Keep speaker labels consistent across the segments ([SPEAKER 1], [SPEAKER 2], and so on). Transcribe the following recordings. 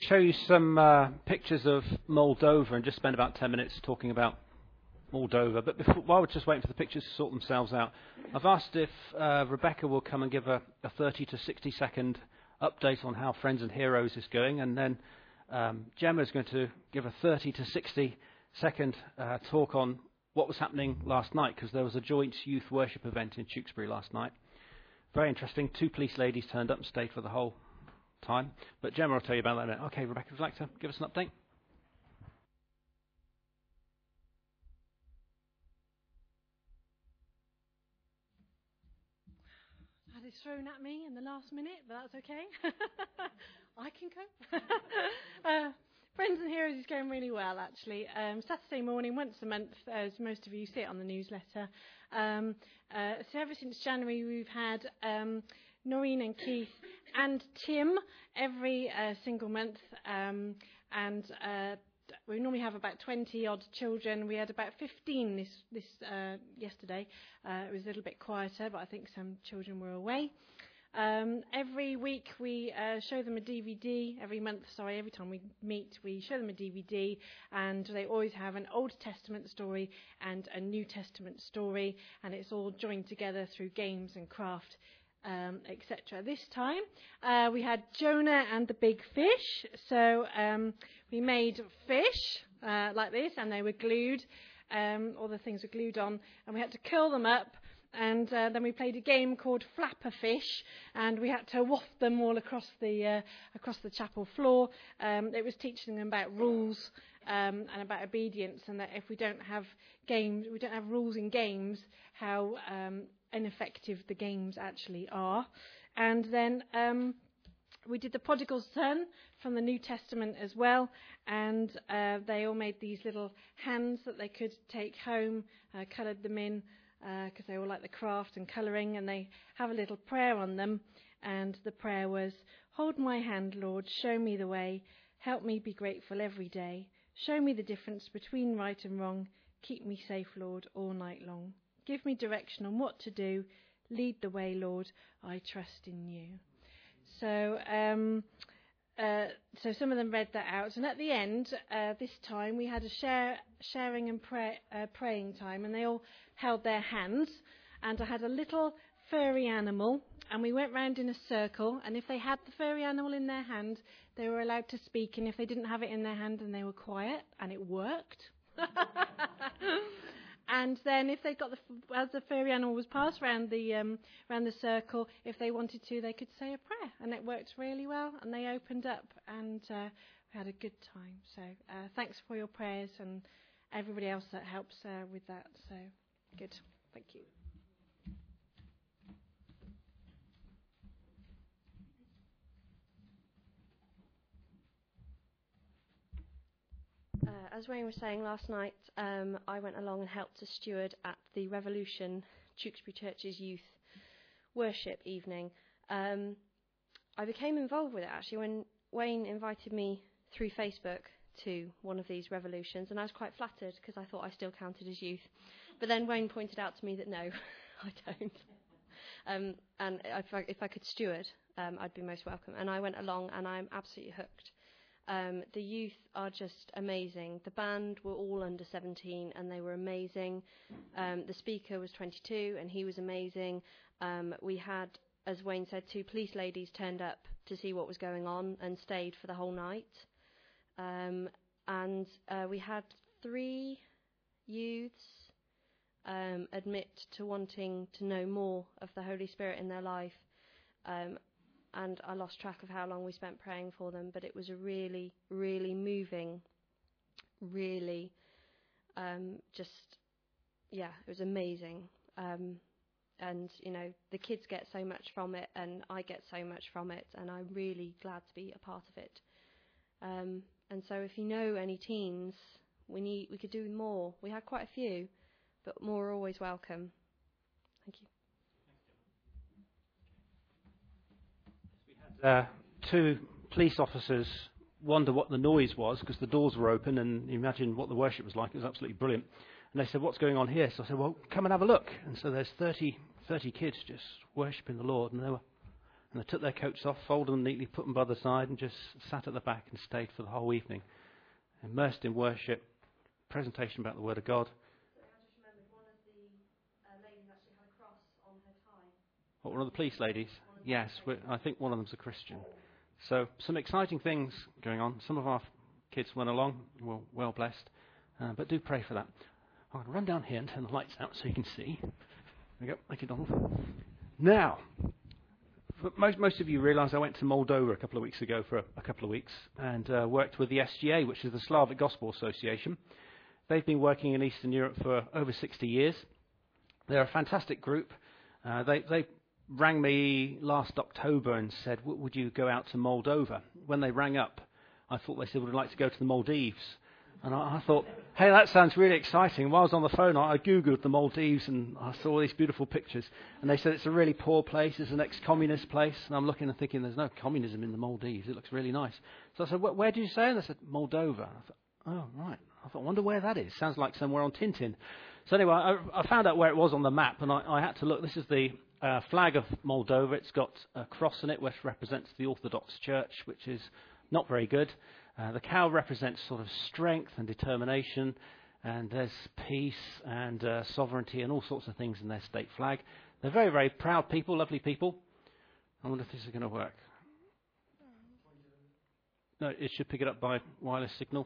[SPEAKER 1] Show you some pictures of Moldova and just spend about 10 minutes talking about Moldova. But while we're just waiting for the pictures to sort themselves out, I've asked if Rebecca will come and give a 30 to 60 second update on how Friends and Heroes is going, and then Gemma is going to give a 30 to 60 second talk on what was happening last night, because there was a joint youth worship event in Tewkesbury last night. Very interesting. 2 police ladies turned up and stayed for the whole time. But Gemma will tell you about that in a minute. Okay, Rebecca, would you like to give us an update?
[SPEAKER 2] That is thrown at me in the last minute, but that's okay. I can go. Friends and Heroes is going really well, actually. Saturday morning, once a month, as most of you see it on the newsletter. So ever since January, we've had Noreen and Keith and Tim every single month, and we normally have about 20 odd children. We had about 15 this yesterday. It was a little bit quieter, but I think some children were away. Every week we show them a DVD. Every time we meet, we show them a DVD, and they always have an Old Testament story and a New Testament story, and it's all joined together through games and craft, etc. This time we had Jonah and the big fish. So we made fish like this, and they were glued. All the things were glued on, and we had to curl them up. And then we played a game called Flapper Fish, and we had to waft them all across the chapel floor. It was teaching them about rules and about obedience, and that if we don't have rules in games, how ineffective the games actually are. And then we did the Prodigal Son from the New Testament as well, and they all made these little hands that they could take home, coloured them in, because they all like the craft and colouring, and they have a little prayer on them. And the prayer was, "Hold my hand, Lord, show me the way, help me be grateful every day, show me the difference between right and wrong, keep me safe, Lord, all night long. Give me direction on what to do, lead the way, Lord, I trust in you." So some of them read that out, and at the end, this time we had a sharing and praying time, and they all held their hands, and I had a little furry animal, and we went round in a circle, and if they had the furry animal in their hand, they were allowed to speak, and if they didn't have it in their hand, then they were quiet, and it worked. And then if they got as the furry animal was passed around the circle, if they wanted to, they could say a prayer, and it worked really well. And they opened up, and we had a good time. So thanks for your prayers and everybody else that helps with that. So good, thank you.
[SPEAKER 3] As Wayne was saying last night, I went along and helped to steward at the Revolution Tewkesbury Church's youth worship evening. I became involved with it actually when Wayne invited me through Facebook to one of these revolutions, and I was quite flattered because I thought I still counted as youth. But then Wayne pointed out to me that no, I don't. And if I could steward, I'd be most welcome. And I went along, and I'm absolutely hooked. The youth are just amazing. The band were all under 17 and they were amazing. The speaker was 22 and he was amazing. We had, as Wayne said, 2 police ladies turned up to see what was going on and stayed for the whole night. And we had 3 youths admit to wanting to know more of the Holy Spirit in their life. And I lost track of how long we spent praying for them, but it was a really, really moving, really, it was amazing. And, the kids get so much from it, and I get so much from it, and I'm really glad to be a part of it. And so if you know any teens, we could do more. We had quite a few, but more are always welcome. Thank you.
[SPEAKER 1] 2 police officers wonder what the noise was because the doors were open, and you imagine what the worship was like. It was absolutely brilliant. And they said, "What's going on here?" So I said, "Well, come and have a look." And so there's 30 kids just worshipping the Lord, and And they took their coats off, folded them neatly, put them by the side, and just sat at the back and stayed for the whole evening, immersed in worship, presentation about the Word of God.
[SPEAKER 3] So I just remembered one of the ladies actually had a cross on her tie.
[SPEAKER 1] What, one of the police ladies? Yes, I think one of them's a Christian. So some exciting things going on. Some of our kids went along, well blessed, but do pray for that. I'm going to run down here and turn the lights out so you can see. There we go. Thank you, Donald. Now, most of you realise I went to Moldova a couple of weeks ago for a couple of weeks and worked with the SGA, which is the Slavic Gospel Association. They've been working in Eastern Europe for over 60 years. They're a fantastic group. They rang me last October and said, would you go out to Moldova? When they rang up, I thought they said, would you like to go to the Maldives? And I thought, hey, that sounds really exciting. While I was on the phone, I Googled the Maldives and I saw these beautiful pictures. And they said it's a really poor place, it's an ex-communist place. And I'm looking and thinking, there's no communism in the Maldives. It looks really nice. So I said, where did you say? And they said, Moldova. I thought, oh, right. I thought, I wonder where that is. Sounds like somewhere on Tintin. So anyway, I found out where it was on the map, and I had to look. This is the flag of Moldova. It's got a cross in it, which represents the Orthodox Church, which is not very good. The cow represents sort of strength and determination, and there's peace and sovereignty and all sorts of things in their state flag. They're very, very proud people, lovely people. I wonder if this is going to work. No, it should pick it up by wireless signal.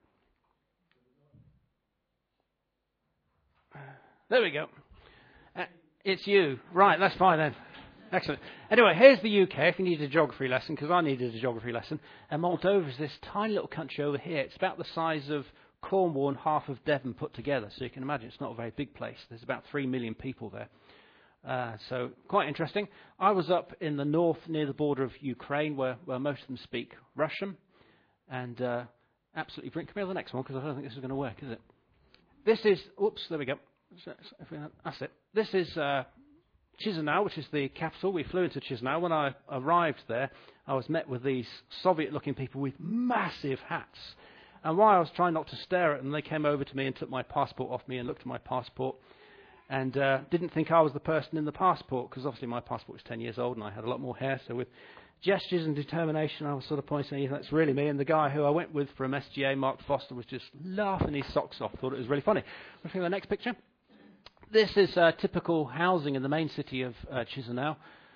[SPEAKER 1] There we go. It's you. Right, that's fine then. Excellent. Anyway, here's the UK, if you need a geography lesson, because I needed a geography lesson. And Moldova is this tiny little country over here. It's about the size of Cornwall and half of Devon put together. So you can imagine it's not a very big place. There's about 3 million people there. So quite interesting. I was up in the north near the border of Ukraine, where most of them speak Russian. And absolutely brilliant. Can we have the next one? Because I don't think this is going to work, is it? This is, oops, there we go. That's it. This is Chisinau, which is the capital. We flew into Chisinau. When I arrived there, I was met with these Soviet-looking people with massive hats. And while I was trying not to stare at them, they came over to me and took my passport off me and looked at my passport and didn't think I was the person in the passport, because obviously my passport was 10 years old and I had a lot more hair. So with gestures and determination, I was sort of pointing, that's really me. And the guy who I went with from SGA, Mark Foster, was just laughing his socks off, thought it was really funny. Looking at the next picture. This is typical housing in the main city of Chisinau.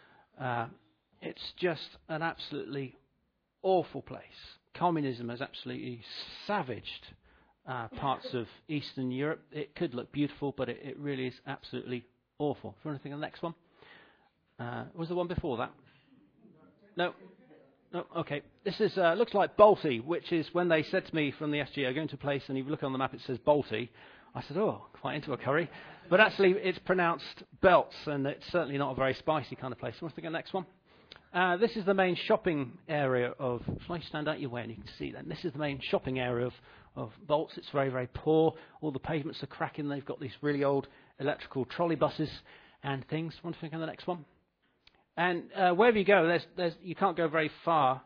[SPEAKER 1] It's just an absolutely awful place. Communism has absolutely savaged parts of Eastern Europe. It could look beautiful, but it really is absolutely awful. Do you want to think of the next one? Was the one before that? No. No. Okay. This is looks like Balti, which is when they said to me from the SGA, going to a place, and if you look on the map, it says Balti. I said, oh, quite into a curry. But actually, it's pronounced Belts, and it's certainly not a very spicy kind of place. Want to think of the next one? This is the main shopping area of... Shall I stand out your way and you can see that? This is the main shopping area of Bolts. It's very, very poor. All the pavements are cracking. They've got these really old electrical trolley buses and things. Want to think of the next one? And wherever you go, you can't go very far.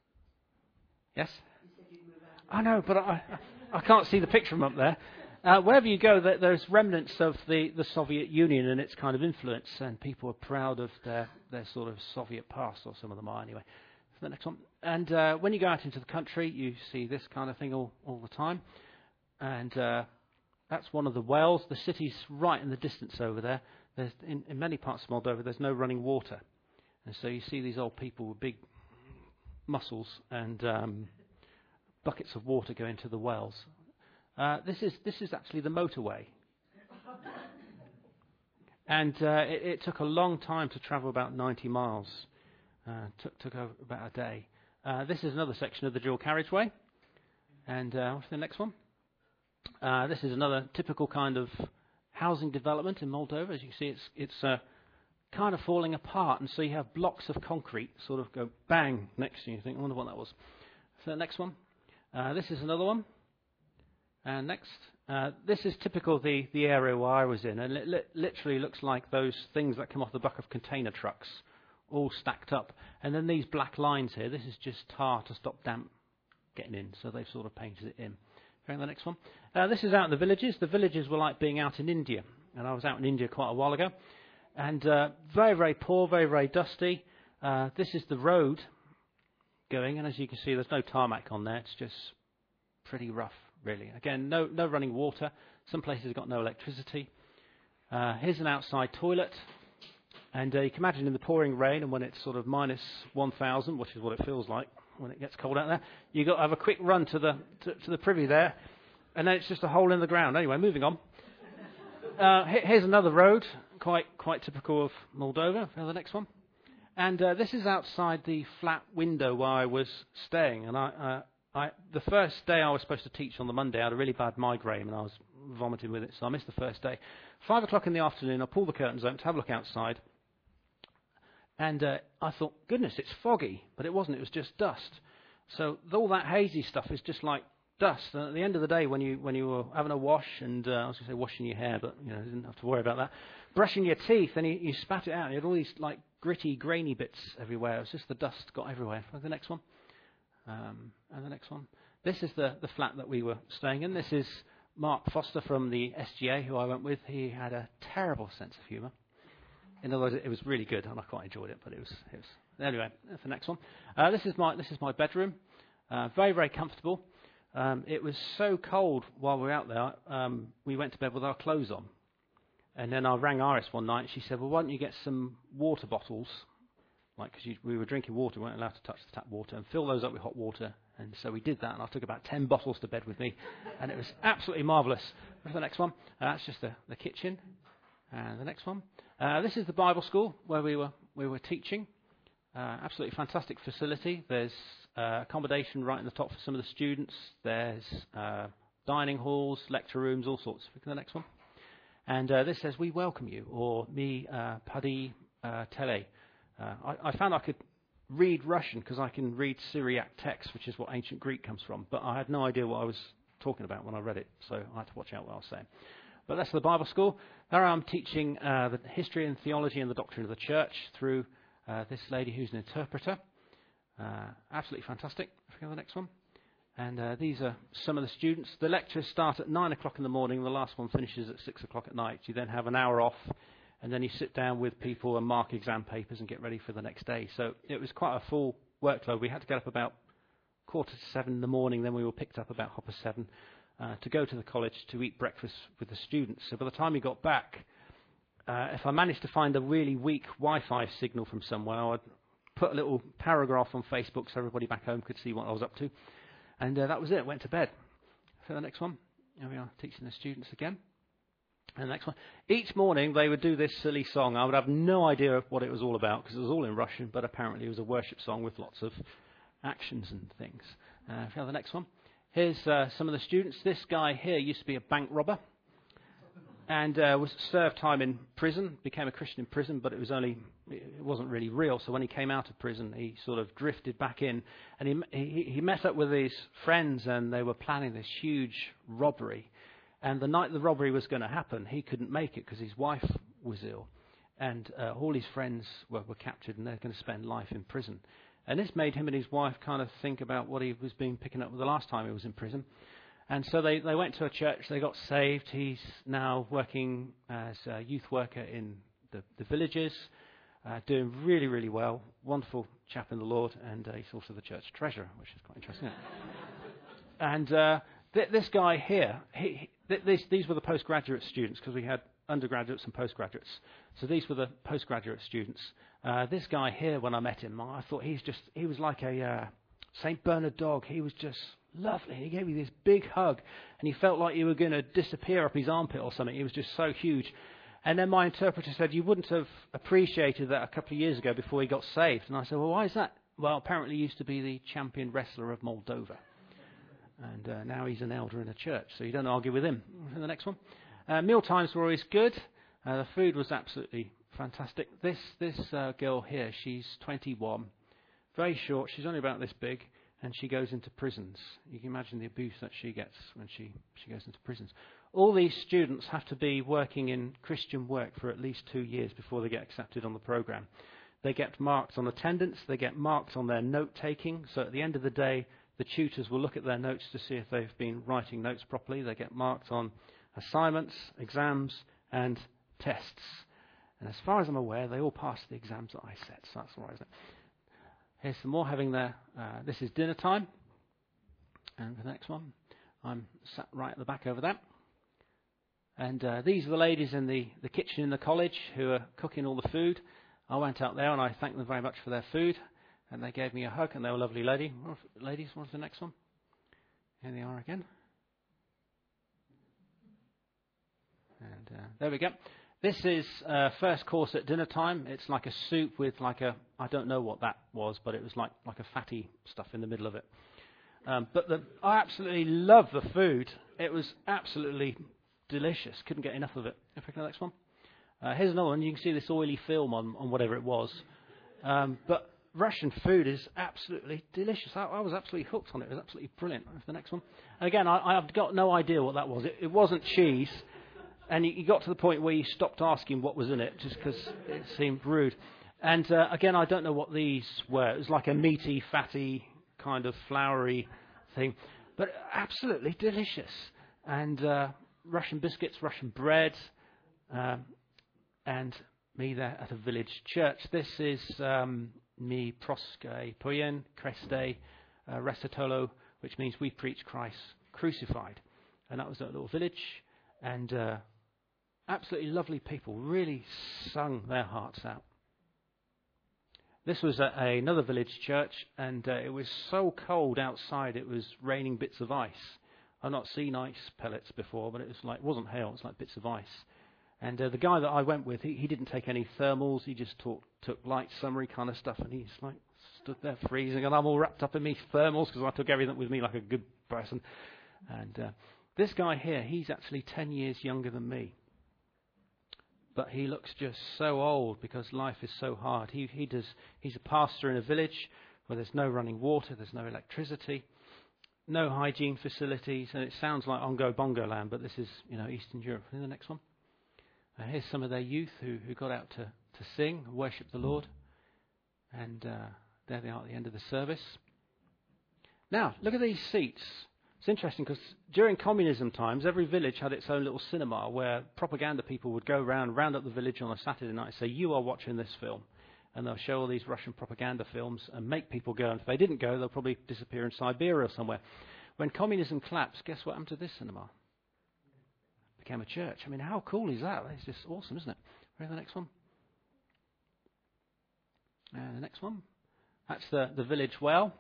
[SPEAKER 1] Yes? I know, but I can't see the picture from up there. Wherever you go, there's remnants of the Soviet Union and its kind of influence, and people are proud of their sort of Soviet past, or some of them are anyway. So the next one. And when you go out into the country, you see this kind of thing all the time. And that's one of the wells. The city's right in the distance over there. There's in many parts of Moldova, there's no running water. And so you see these old people with big muscles and buckets of water go into the wells. This is actually the motorway. And it took a long time to travel, about 90 miles. Took about a day. This is another section of the dual carriageway. And what's the next one? This is another typical kind of housing development in Moldova. As you can see, it's kind of falling apart. And so you have blocks of concrete sort of go bang next to you. You think, I wonder what that was. So the next one. This is another one. And next, this is typical of the area where I was in, and it literally looks like those things that come off the back of container trucks, all stacked up. And then these black lines here, this is just tar to stop damp getting in, so they've sort of painted it in. Going to the next one. This is out in the villages. The villages were like being out in India, and I was out in India quite a while ago. And very, very poor, very, very dusty. This is the road going, and as you can see, there's no tarmac on there. It's just pretty rough, really. Again, no running water. Some places have got no electricity. Here's an outside toilet. And you can imagine in the pouring rain, and when it's sort of minus 1,000, which is what it feels like when it gets cold out there, you've got to have a quick run to the privy there, and then it's just a hole in the ground. Anyway, moving on. Here's another road, quite typical of Moldova. The next one. And this is outside the flat window where I was staying. And the first day I was supposed to teach on the Monday, I had a really bad migraine, and I was vomiting with it, so I missed the first day. 5 o'clock in the afternoon, I pulled the curtains open to have a look outside. And I thought, goodness, it's foggy. But it wasn't. It was just dust. So all that hazy stuff is just like dust. And at the end of the day, when you were having a wash, and I was going to say washing your hair, but you didn't have to worry about that. Brushing your teeth, and you spat it out. And you had all these like gritty, grainy bits everywhere. It was just the dust got everywhere. The next one. And the next one. This is the flat that we were staying in. This is Mark Foster from the SGA, who I went with. He had a terrible sense of humour. In other words, it was really good, and I quite enjoyed it. But it was anyway. That's the next one. This is my bedroom. Very, very comfortable. It was so cold while we were out there. We went to bed with our clothes on, and then I rang Iris one night. And she said, "Well, why don't you get some water bottles, like because we were drinking water, we weren't allowed to touch the tap water, and fill those up with hot water." And so we did that, and I took about 10 bottles to bed with me, and it was absolutely marvellous. What's the next one? That's just the kitchen. And the next one. This is the Bible school where we were teaching. Absolutely fantastic facility. There's accommodation right in the top for some of the students. There's dining halls, lecture rooms, all sorts. Look at the next one. And this says, "We welcome you," or "Mi padi tele." I found I could read Russian because I can read Syriac text, which is what ancient Greek comes from. But I had no idea what I was talking about when I read it, so I had to watch out what I was saying. But that's the Bible school. There I'm teaching the history and theology and the doctrine of the church through this lady who's an interpreter. Absolutely fantastic. Forget the next one. And these are some of the students. The lectures start at 9 o'clock in the morning. The last one finishes at 6 o'clock at night. You then have an hour off, and then you sit down with people and mark exam papers and get ready for the next day. So it was quite a full workload. We had to get up about 6:45 in the morning. Then we were picked up about 7:30. To go to the college to eat breakfast with the students. So by the time we got back, if I managed to find a really weak Wi-Fi signal from somewhere, I'd put a little paragraph on Facebook so everybody back home could see what I was up to. And that was it. Went to bed. So the next one. Here we are, teaching the students again. And the next one. Each morning they would do this silly song. I would have no idea what it was all about because it was all in Russian, but apparently it was a worship song with lots of actions and things. The next one. Here's some of the students. This guy here used to be a bank robber and was served time in prison, became a Christian in prison, but it wasn't really real. So when he came out of prison, he sort of drifted back in, and he met up with his friends, and they were planning this huge robbery. And the night the robbery was going to happen, he couldn't make it because his wife was ill, and all his friends were captured, and they're going to spend life in prison. And this made him and his wife kind of think about what he was picking up with the last time he was in prison. And so they went to a church, they got saved. He's now working as a youth worker in the villages, doing really, really well. Wonderful chap in the Lord, and he's also the church treasurer, which is quite interesting. And this guy here, these were the postgraduate students, because we had undergraduates and postgraduates. So these were the postgraduate students. This guy here, when I met him, I thought he was like a St. Bernard dog. He was just lovely. He gave me this big hug, and he felt like you were going to disappear up his armpit or something. He was just so huge. And then my interpreter said, "You wouldn't have appreciated that a couple of years ago before he got saved." And I said, "Well, why is that?" "Well, apparently he used to be the champion wrestler of Moldova. And now he's an elder in a church, so you don't argue with him." And the next one. Meal times were always good. The food was absolutely fantastic. This girl here, she's 21, very short. She's only about this big, and she goes into prisons. You can imagine the abuse that she gets when she goes into prisons. All these students have to be working in Christian work for at least 2 years before they get accepted on the program. They get marked on attendance. They get marked on their note-taking. So at the end of the day, the tutors will look at their notes to see if they've been writing notes properly. They get marked on assignments, exams, and tests. And as far as I'm aware, they all passed the exams that I set, so that's all right, isn't it? Here's some more having their, this is dinner time. And the next one, I'm sat right at the back over there. And these are the ladies in the kitchen in the college who are cooking all the food. I went out there and I thanked them very much for their food. And they gave me a hug, and they were a lovely ladies. What's the next one? Here they are again. And there we go. This is first course at dinner time. It's like a soup with like a, I don't know what that was, but it was like a fatty stuff in the middle of it. But I absolutely love the food. It was absolutely delicious. Couldn't get enough of it. If I can, the next one. Here's another one. You can see this oily film on whatever it was. But Russian food is absolutely delicious. I was absolutely hooked on it. It was absolutely brilliant. The next one. And again, I've got no idea what that was. It wasn't cheese. And you got to the point where you stopped asking what was in it just because it seemed rude. And again, I don't know what these were. It was like a meaty, fatty, kind of floury thing. But absolutely delicious. And Russian biscuits, Russian bread, and me there at a village church. This is me proske pojen Christe restatolo, which means we preach Christ crucified. And that was a little village. And absolutely lovely people, really sung their hearts out. This was another village church, and it was so cold outside it was raining bits of ice. I've not seen ice pellets before, but it wasn't hail, it was like bits of ice. And the guy that I went with, he didn't take any thermals, he just took light summery kind of stuff, and he's like stood there freezing, and I'm all wrapped up in me thermals because I took everything with me like a good person. And this guy here, he's actually 10 years younger than me. But he looks just so old because life is so hard. He's a pastor in a village where there's no running water, there's no electricity, no hygiene facilities, and it sounds like Ongo Bongo land, but this is, Eastern Europe. And the next one. Here's some of their youth who got out to sing, worship the Lord. And there they are at the end of the service. Now, look at these seats. It's interesting because during communism times, every village had its own little cinema where propaganda people would go round up the village on a Saturday night and say, you are watching this film. And they'll show all these Russian propaganda films and make people go. And if they didn't go, they'll probably disappear in Siberia or somewhere. When communism collapsed, guess what happened to this cinema? It became a church. I mean, how cool is that? It's just awesome, isn't it? Ready for the next one? And the next one. That's the village well.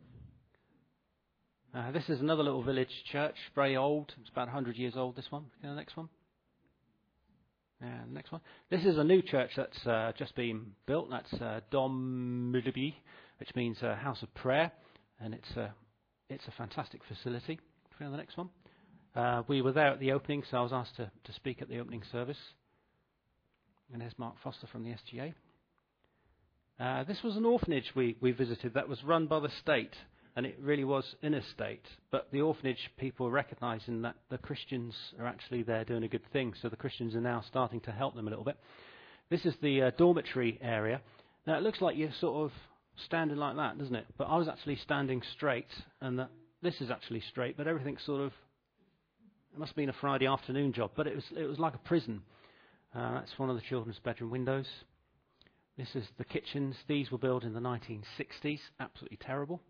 [SPEAKER 1] This is another little village church, very old. It's about 100 years old, this one. The next one. And the next one. This is a new church that's just been built. That's Dom Mulibi, which means House of Prayer. And it's a fantastic facility. The next one. We were there at the opening, so I was asked to speak at the opening service. And there's Mark Foster from the SGA. This was an orphanage we visited that was run by the state. And it really was in a state. But the orphanage people are recognising that the Christians are actually there doing a good thing. So the Christians are now starting to help them a little bit. This is the dormitory area. Now, it looks like you're sort of standing like that, doesn't it? But I was actually standing straight. And this is actually straight. But everything's sort of... It must have been a Friday afternoon job. But it was like a prison. That's one of the children's bedroom windows. This is the kitchens. These were built in the 1960s. Absolutely terrible.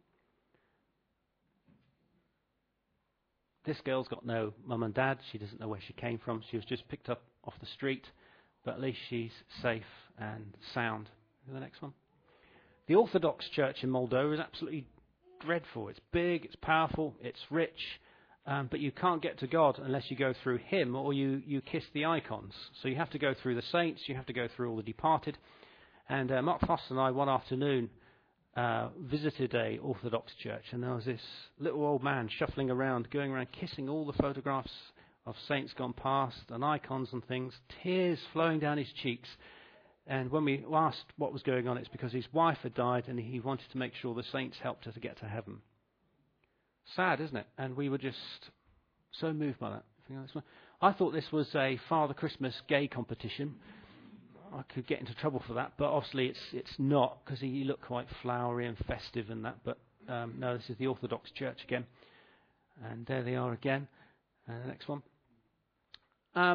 [SPEAKER 1] This girl's got no mum and dad. She doesn't know where she came from. She was just picked up off the street. But at least she's safe and sound. The next one. The Orthodox Church in Moldova is absolutely dreadful. It's big, it's powerful, it's rich. But you can't get to God unless you go through Him or you kiss the icons. So you have to go through the saints. You have to go through all the departed. And Mark Foster and I, one afternoon, visited a Orthodox church, and there was this little old man shuffling around, going around kissing all the photographs of saints gone past and icons and things, tears flowing down his cheeks. And when we asked what was going on, it's because his wife had died and he wanted to make sure the saints helped her to get to heaven. Sad, isn't it? And we were just so moved by that. I thought this was a Father Christmas gay competition. I could get into trouble for that, but obviously it's not, because he looked quite flowery and festive and that. But no, this is the Orthodox Church again, and there they are again. The next one.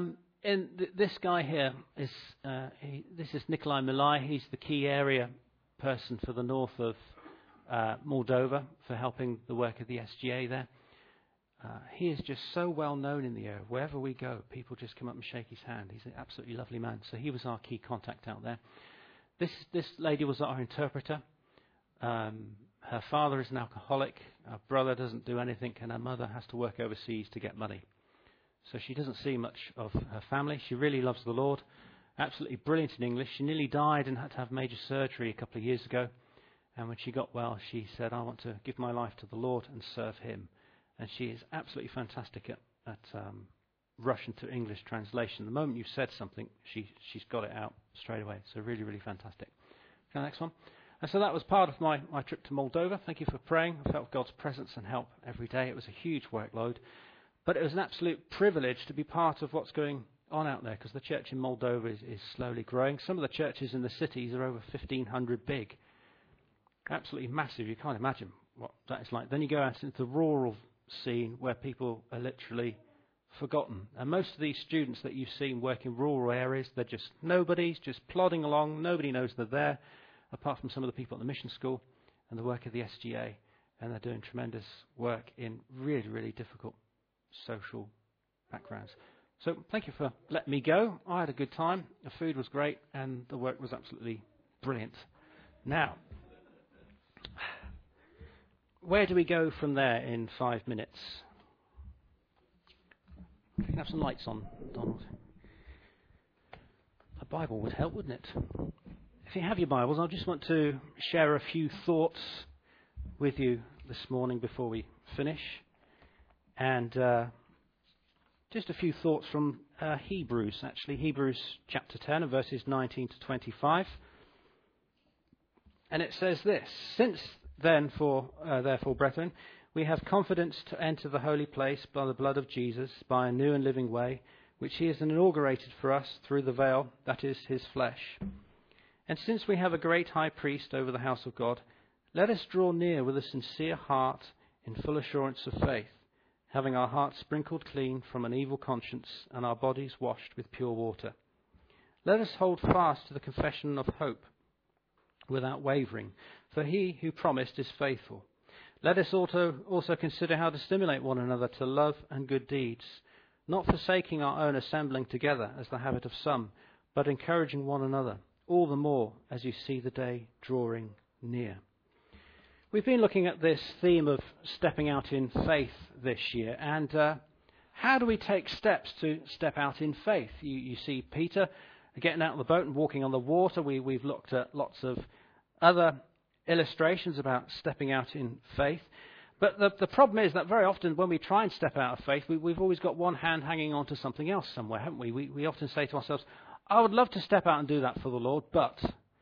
[SPEAKER 1] this guy here is this is Nikolai Milai. He's the key area person for the north of Moldova for helping the work of the SGA there. He is just so well known in the area. Wherever we go, people just come up and shake his hand. He's an absolutely lovely man. So he was our key contact out there. This lady was our interpreter. Her father is an alcoholic. Her brother doesn't do anything, and her mother has to work overseas to get money. So she doesn't see much of her family. She really loves the Lord. Absolutely brilliant in English. She nearly died and had to have major surgery a couple of years ago. And when she got well, she said, I want to give my life to the Lord and serve him. And she is absolutely fantastic at Russian to English translation. The moment you've said something, she's got it out straight away. So really, really fantastic. Okay, next one. And so that was part of my trip to Moldova. Thank you for praying. I felt God's presence and help every day. It was a huge workload. But it was an absolute privilege to be part of what's going on out there, because the church in Moldova is slowly growing. Some of the churches in the cities are over 1,500 big. Absolutely massive. You can't imagine what that is like. Then you go out into the rural scene where people are literally forgotten. And most of these students that you've seen work in rural areas, they're just nobodies, just plodding along. Nobody knows they're there, apart from some of the people at the mission school and the work of the SGA. And they're doing tremendous work in really, really difficult social backgrounds. So thank you for letting me go. I had a good time. The food was great and the work was absolutely brilliant. Now, where do we go from there in 5 minutes? We can have some lights on, Donald. A Bible would help, wouldn't it? If you have your Bibles, I just want to share a few thoughts with you this morning before we finish. And just a few thoughts from Hebrews, actually. Hebrews chapter 10 and verses 19 to 25. And it says this: Since then, therefore, brethren, we have confidence to enter the holy place by the blood of Jesus, by a new and living way, which he has inaugurated for us through the veil, that is, his flesh. And since we have a great high priest over the house of God, let us draw near with a sincere heart in full assurance of faith, having our hearts sprinkled clean from an evil conscience and our bodies washed with pure water. Let us hold fast to the confession of hope without wavering, for he who promised is faithful. Let us also consider how to stimulate one another to love and good deeds, not forsaking our own assembling together as the habit of some, but encouraging one another, all the more as you see the day drawing near. We've been looking at this theme of stepping out in faith this year, and how do we take steps to step out in faith? You see Peter getting out of the boat and walking on the water. We've looked at lots of other illustrations about stepping out in faith. But the problem is that very often when we try and step out of faith, we've always got one hand hanging on to something else somewhere, haven't we? We often say to ourselves, I would love to step out and do that for the Lord, but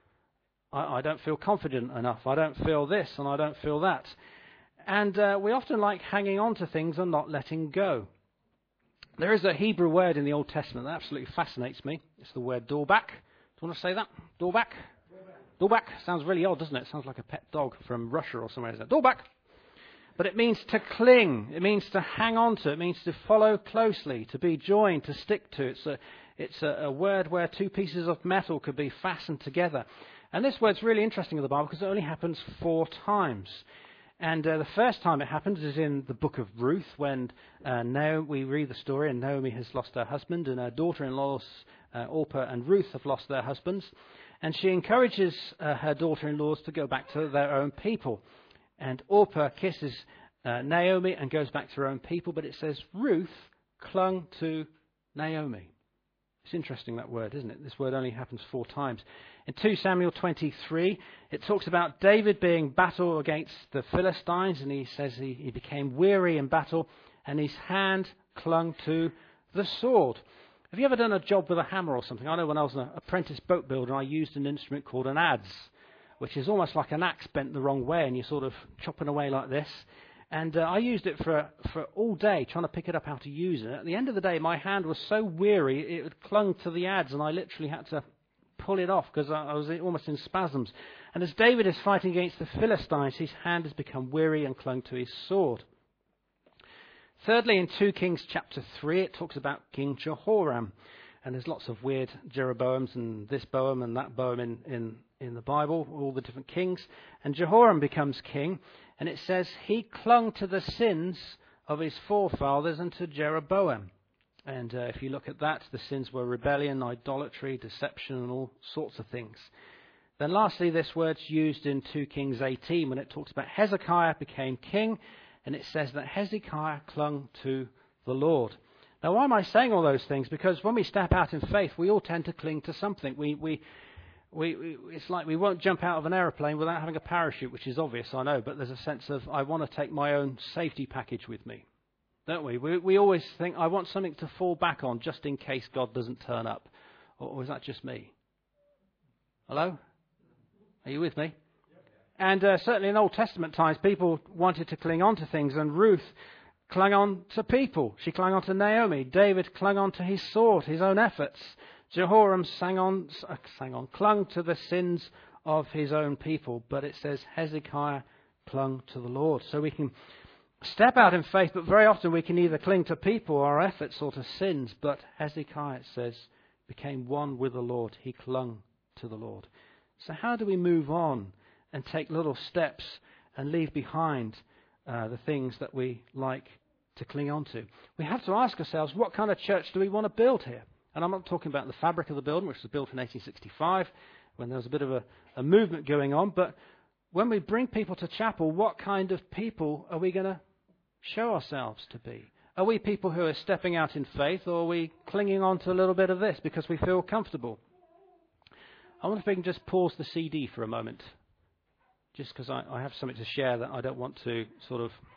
[SPEAKER 1] I don't feel confident enough. I don't feel this and I don't feel that. And we often like hanging on to things and not letting go. There is a Hebrew word in the Old Testament that absolutely fascinates me. It's the word dorback. Do you want to say that? Dorback? Dorback. Sounds really odd, doesn't it? It sounds like a pet dog from Russia or somewhere. Dorback. But it means to cling. It means to hang on to. It means to follow closely, to be joined, to stick to. It's a word where two pieces of metal could be fastened together. And this word's really interesting in the Bible because it only happens 4 times. And the first time it happens is in the book of Ruth, when we read the story, and Naomi has lost her husband, and her daughter-in-laws, Orpah and Ruth, have lost their husbands. And she encourages her daughter-in-laws to go back to their own people. And Orpah kisses Naomi and goes back to her own people, but it says Ruth clung to Naomi. It's interesting, that word, isn't it? This word only happens 4 times. In 2 Samuel 23, it talks about David being battle against the Philistines, and he says he became weary in battle, and his hand clung to the sword. Have you ever done a job with a hammer or something? I know when I was an apprentice boat builder, I used an instrument called an adze, which is almost like an axe bent the wrong way, and you're sort of chopping away like this. And I used it for all day, trying to pick it up how to use it. At the end of the day, my hand was so weary, it had clung to the adze, and I literally had to pull it off because I was almost in spasms. And as David is fighting against the Philistines, his hand has become weary and clung to his sword. Thirdly, in 2 Kings chapter 3, it talks about King Jehoram. And there's lots of weird Jeroboams and this Boam and that Boam in the Bible, all the different kings. And Jehoram becomes king, and it says he clung to the sins of his forefathers and to Jeroboam. And if you look at that, the sins were rebellion, idolatry, deception, and all sorts of things. Then lastly, this word's used in 2 Kings 18 when it talks about Hezekiah became king, and it says that Hezekiah clung to the Lord. Now, why am I saying all those things? Because when we step out in faith, we all tend to cling to something. It's like we won't jump out of an aeroplane without having a parachute, which is obvious, I know, but there's a sense of I want to take my own safety package with me, don't we? We always think I want something to fall back on just in case God doesn't turn up. Or is that just me? Hello? Are you with me? And certainly in Old Testament times, people wanted to cling on to things, and Ruth clung on to people. She clung on to Naomi. David clung on to his sword, his own efforts. Jehoram clung to the sins of his own people. But it says Hezekiah clung to the Lord. So we can step out in faith, but very often we can either cling to people, our efforts, or to sins. But Hezekiah, it says, became one with the Lord. He clung to the Lord. So how do we move on and take little steps and leave behind the things that we like to cling on to? We have to ask ourselves, what kind of church do we want to build here? And I'm not talking about the fabric of the building, which was built in 1865, when there was a bit of a movement going on. But when we bring people to chapel, what kind of people are we going to show ourselves to be? Are we people who are stepping out in faith, or are we clinging on to a little bit of this because we feel comfortable? I wonder if we can just pause the CD for a moment, just because I have something to share that I don't want to sort of